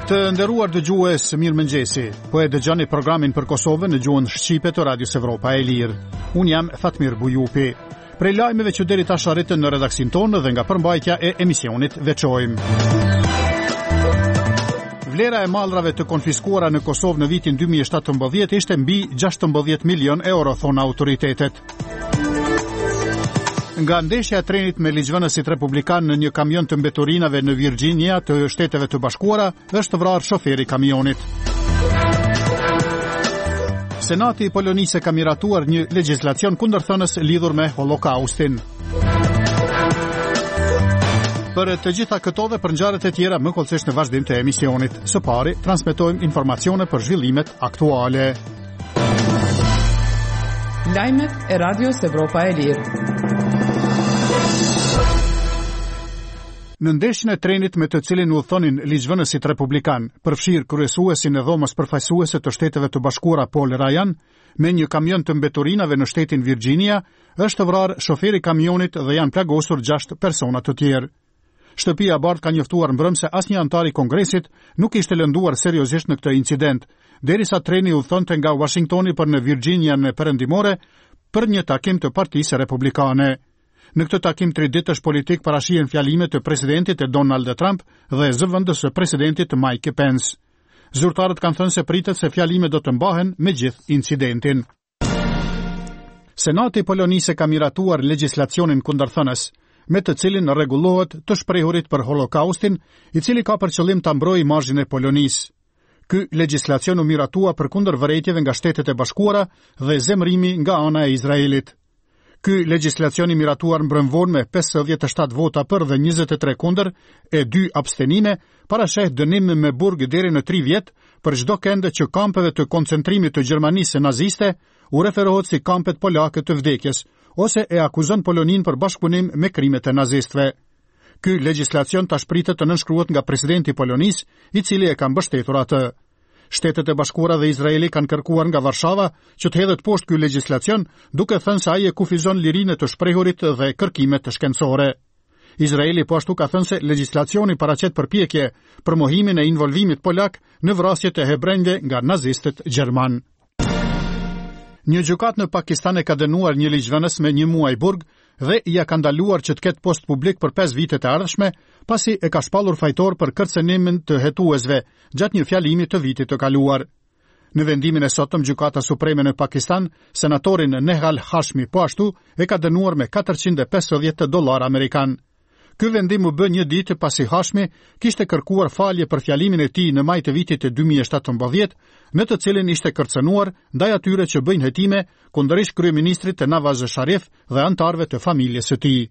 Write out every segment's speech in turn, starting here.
Të nderuar dëgjues, mirëmëngjesi. Po e dëgjoni programin për Kosovën në gjuhën shqipe të Radios Evropa e Lirë. Unë jam Fatmir Bujupi. Prej lajmeve që deri tash arritën në redaksin tonë dhe nga përmbajtja e emisionit veçojmë. Vlera e mallrave të konfiskuara në Kosovë në vitin 2017 ishte mbi 16 milion euro, thonë autoritetet. Nga ndeshja e trenit me ligjvënësit republikan në një kamion të mbeturinave në Virginia të Shteteve të Bashkuara, është vrarë shoferi kamionit. Senati i Polonisë ka miratuar një legjislacion kundërthënës lidhur me Holokaustin. Për të gjitha këto dhe për ngjarjet e tjera më kollësisht në vazhdim të emisionit. Së pari, transmetojmë informacione për zhvillimet aktuale. Lajmet e Radios Evropa e Lirë. Në ndeshjen e trenit me të cilin udhëtonin ligjvënësit republikan, përfshir kryesuesin e dhomës përfaqësuese të Shteteve të Bashkuara Paul Ryan, me një kamion të mbeturinave në shtetin Virginia, është vrarë shoferi kamionit dhe janë plagosur 6 persona të tjerë. Shtëpia e Bardhë ka njoftuar mbrëm se asnjë antar i Kongresit nuk ishte lënduar seriozisht në këtë incident, derisa treni udhëtonte nga Washingtoni për në Virginia në perëndimore për një takim të Partisë Republikane. Në këtë takim 3 ditësh politik parashihen fjalimet të presidentit Donald Trump dhe zëvendës së presidentit Mike Pence. Zyrtarët kanë thënë se pritet se fjalimet do të mbahen me gjithë incidentin. Senati i Polonisë ka miratuar legjislacionin kundërthënës, me të cilin rregullohet të shprehurit për Holokaustin, i cili ka për qëllim ta mbrojë imazhin e Polonisë. Ky legjislacion u miratua përkundër vërejtjeve nga Shtetet e Bashkuara dhe zemrimi nga ana e Izraelit. Ky legjislacion i miratuar mbrëmvon me 57 vota për dhe 23 kundër e 2 abstenime, parasheh dënim me burg deri në 3 vjet për çdo kënd që kampeve të koncentrimit të Gjermanisë naziste u referohet si kampet polake të vdekjes, ose e akuzon Polonin për bashkëpunim me krimet e nazistëve. Ky legjislacion tash pritet të nënshkruhet nga presidenti i Polonisë, i cili e ka mbështetur atë. Shtetet e Bashkuara dhe Izraeli kanë kërkuar nga Varshava që të hedhet poshtë ky legjislacion, duke thënë se ai e kufizon lirinë të shprehurit dhe kërkimet shkencore. Izraeli po ashtu ka thënë se legjislacioni paraqet përpjekje për mohimin e involvimit polak në vrasjet e hebrejve nga nazistët gjerman. Një gjykat në Pakistan e ka dënuar një ligjvënës me 1 muaj burg dhe ja ka ndaluar që të ketë post publik për 5 vitet e ardhshme, pasi e ka shpallur fajtor për kërcënimin të hetuesve gjatë një fjalimi të vitit të kaluar. Në vendimin e sotëm, Gjykata Supreme në Pakistan, senatorin Nehal Hashmi po ashtu e ka dënuar me $450 amerikan. Ky vendim u bë një ditë pasi Hashmi kishte kërkuar falje për fjalimin e tij në maj të vitit 2017, në të cilin ishte kërcënuar ndaj atyre që bëjnë hetime kundërshtë kryeministrit Nawaz Sharif dhe antarëve të familjes së tij.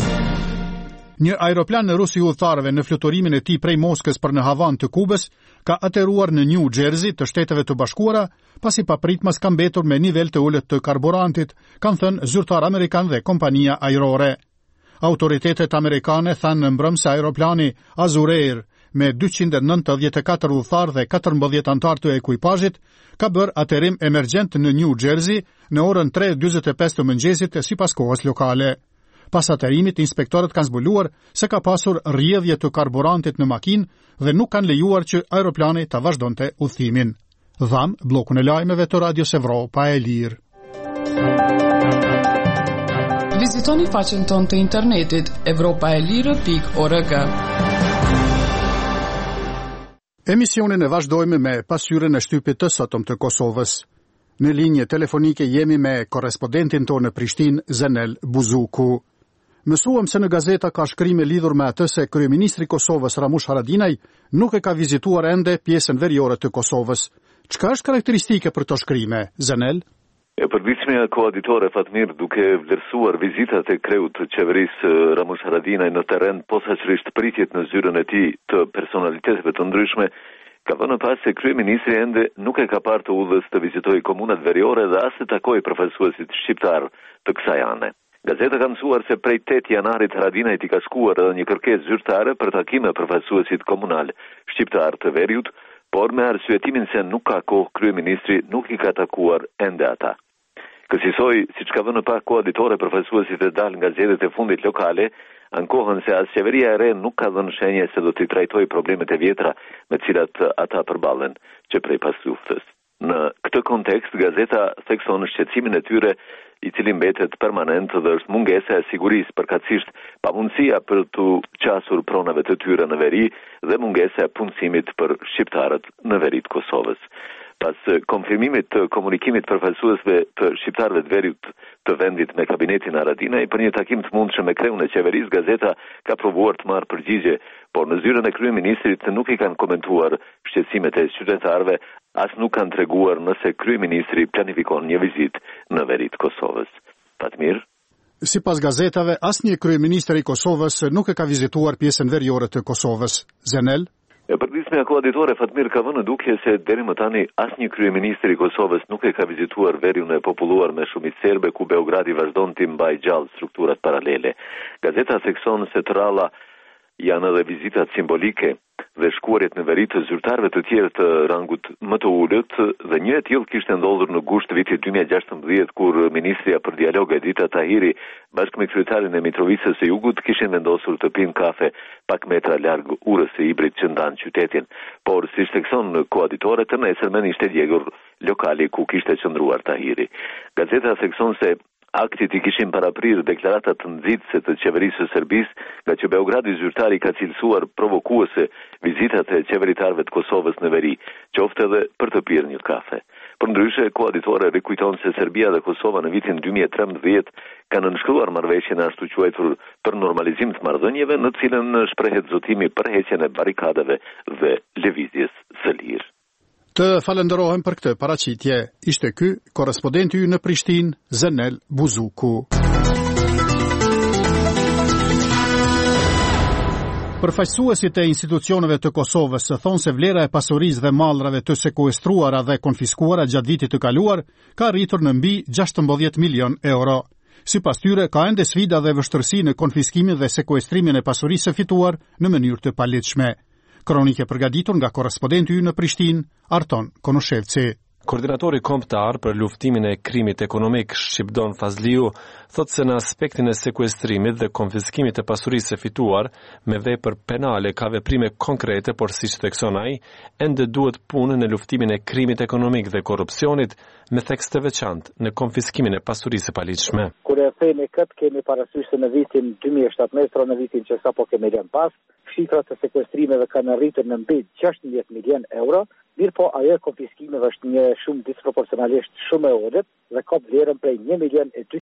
Një aeroplan rus i udhëtarëve në fluturimin e tij prej Moskës për në Havan të Kubës ka ateruar në New Jersey të Shteteve të Bashkuara, pasi papritmas ka mbetur me nivel të ulët të karburantit, kanë thënë zyrtar amerikan dhe kompania ajrore. Autoritetet amerikane thanë në mbrëm se aeroplani Azur Air me 294 udhëtar dhe 14 antar të ekuipazhit ka bërë aterim emergjent në New Jersey në orën 3:45 të mëngjesit sipas kohës lokale. Pas aterimit, inspektorët kanë zbuluar se ka pasur rrjedhje të karburantit në makinë dhe nuk kanë lejuar që aeroplani ta vazhdonte udhëtimin. Dham bllokun e lajmeve të Radios Evropa e Lirë. Vizitoni faqen tonë të internetit evropaelire.org. Emisionin e vazhdojmë me pasqyrën e shtypit të sotëm të Kosovës. Në linje telefonike jemi me korrespondentin tonë në Prishtinë, Zenel Buzuku. Mësuam se në gazeta ka shkrime lidhur me atë se kryeministri i Kosovës Ramush Haradinaj nuk e ka vizituar ende pjesën veriore të Kosovës. Çka është karakteristike për to shkrime, Zenel? Përditshmja koaditore Fatmir, duke vlerësuar vizitat e kreut të qeverisë Ramush Haradinaj në terren, posaçërisht pritjet në zyrën e tij të personaliteteve të ndryshme, ka vënë pas se kryeministri ende nuk e ka parë të udhës të vizitojë komunat veriore dhe as të takojë përfaqësuesit shqiptar të kësaj ane. Gazeta ka mësuar se prej 8 janarit Haradinaj i ka shkuar edhe një kërkesë zyrtare për takim me përfaqësuesit komunal shqiptar të veriut, por me arsyetimin se nuk ka kohë kryeministri nuk i ka takuar ende ata. Kësaj, siç ka vënë pak koaditore përfaqësuesit e dalë nga zgjedhjet e fundit lokale, ankohen se as qeveria e re nuk ka dhënë shenje se do t'i trajtojë problemet e vjetra me të cilat ata përballen që prej pas luftës. Në këtë kontekst, gazeta thekson shqetësimin e tyre i cili mbetet permanent dhe është mungesa e sigurisë, përkatësisht pamundësia për të qasur pronave të tyre në veri dhe mungesa e punësimit për shqiptarët në veri të Kosovës. Pas konfirmimit të komunikimit përfaqësuesve të shqiptarëve të verit të vendit me kabinetin Haradinaj për një takim të mundshëm me kreun e qeverisë, gazeta ka provuar të marrë përgjigje, por në zyrën e kryeministrit nuk i kanë komentuar shqetësimet e qytetarëve, as nuk kanë treguar nëse kryeministri planifikon një vizitë në veri të Kosovës. Fatmir. Sipas gazetave, asnjë kryeministër i Kosovës nuk e ka vizituar pjesën veriore të Kosovës. Zenel. E përdismja koaditore Fatmir ka vënë dukje se deri më tani asnjë kryeministër i Kosovës nuk e ka vizituar veriun e populluar me shumicë serbe ku Beogradi vazhdon të mbajë gjallë strukturat paralele. Gazeta thekson se të ralla janë edhe vizitat simbolike dhe shkuarjet në veri të zyrtarëve të tjerë të rangut më të ulët dhe një e tillë kishte ndodhur në gusht vitit 2016 kur ministrja për dialog Edita Tahiri bashkë me kryetarin e Mitrovicës së Jugut kishin vendosur të pinë kafe pak metra larg urës së hibrit që ndan qytetin, por si thekson koaditore të nesërmen ishte djegur lokali ku kishte qëndruar Tahiri. Gazeta thekson se aktit i kishin paraprirë deklaratat të nxitëse të qeverisë së Serbisë, nga që Beogradi zyrtari ka cilësuar provokuese vizitat e qeveritarëve të Kosovës në veri, qoftë edhe për të pirë një kafe. Përndryshe, koaditore rikujton se Serbia dhe Kosova në vitin 2013 kanë nënshkruar marrëveshjen ashtu quajtur për normalizim të marrëdhënieve, në të cilën shprehet zotimi për heqjen e barikadave dhe lëvizjes së lirë. Të falenderohem për këtë paraqitje. Ishte ky korrespondenti ynë në Prishtinë, Zenel Buzuku. Përfaqësuesit e institucioneve të Kosovës thonë se vlera e pasurisë dhe mallrave të sekuestruara dhe konfiskuara gjatë vitit të kaluar ka arritur në mbi 16 milion euro. Sipas tyre, ka ende sfida dhe vështirësi në konfiskimin dhe sekuestrimin e pasurisë së fituar në mënyrë të paligjshme. Kronike përgatitur nga korrespondenti ynë në Prishtinë, Arton Konoshevci. Koordinatori kombëtar për luftimin e krimit ekonomik Shqipdon Fazliu thotë se në aspektin e sekuestrimit dhe konfiskimit të pasurisë së fituar me vepër penale ka veprime konkrete, por siç thekson ai, ende duhet punë në luftimin e krimit ekonomik dhe korrupsionit me theks të veçantë në konfiskimin e pasurisë së paligjshme. Kur e themi këtë, kemi parasysh se në vitin 2017, në vitin që sapo kemi lënë pas, shifrat e sekuestrimeve kanë arritur në mbi 16 milion euro. Mirë po, ajo e konfiskimeve është një shumë disproporcionalisht shumë e ulët dhe ka vlerën prej 1 milion e